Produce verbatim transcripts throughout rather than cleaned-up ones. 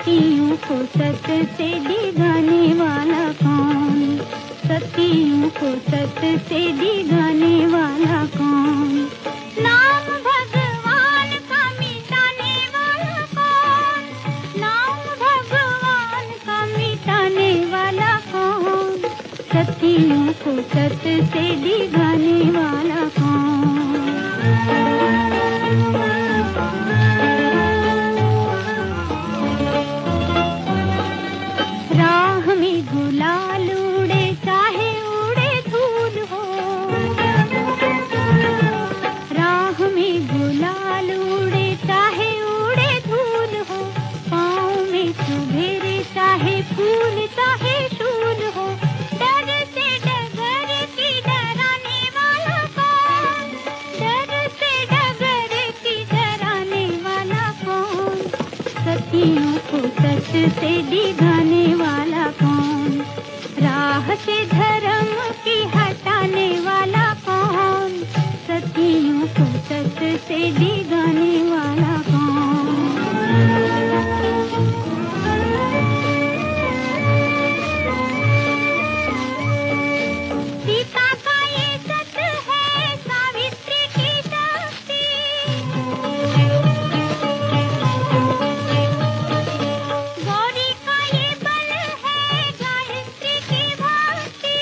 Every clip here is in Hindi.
सतियों को सत से डिगाने वाला कौन? सतियों को सत से डिगाने वाला कौन? नाम भगवान का मिटाने वाला कौन? नाम भगवान का मिटाने वाला कौन? सतियों को सत से डिगाने वाला कौन? राह में गुलाल उड़े चाहे उड़े धूल हो, राह में गुलाल उड़े चाहे उड़े धूल हो, पाँव में सुभेरे चाहे फूल चाहे शूल हो, डर से डगर की डराने वाला कौन? डर से डगर की डराने वाला कौन? सतियों को सच से डिगाने वाला कौन? राह से धर्म की हटाने वाला कौन? सतियों को सच से डिगाने वाला कौन? सीता का ये सच है सावित्री की शक्ति, गौरी का ये बल है गायत्री की भक्ति,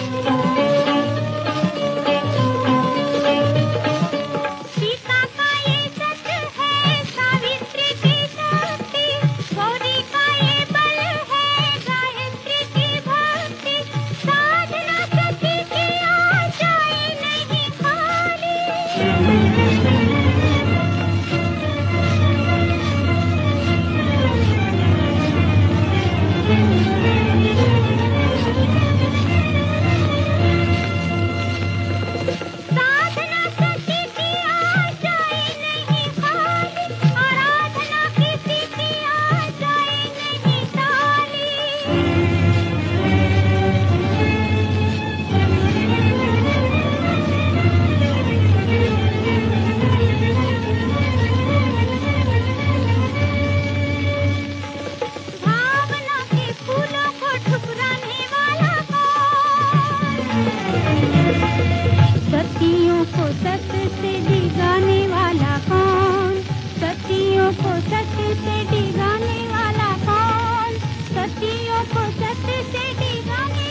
सीता का ये सच है सावित्री की शक्ति, गौरी का ये बल है गायत्री की भक्ति, साधना सती की आ जाए नहीं खाली। साधना सती की आ जाए नहीं खाली, आराधना किसी की आ जाए नहीं खाली। भावना के फूलों को ठुकराने वाला कौन? सतियों को सत से डिगाने वाला कौन? सतियों को सत से डिगाने वाला कौन? सतियों को सत से डिगाने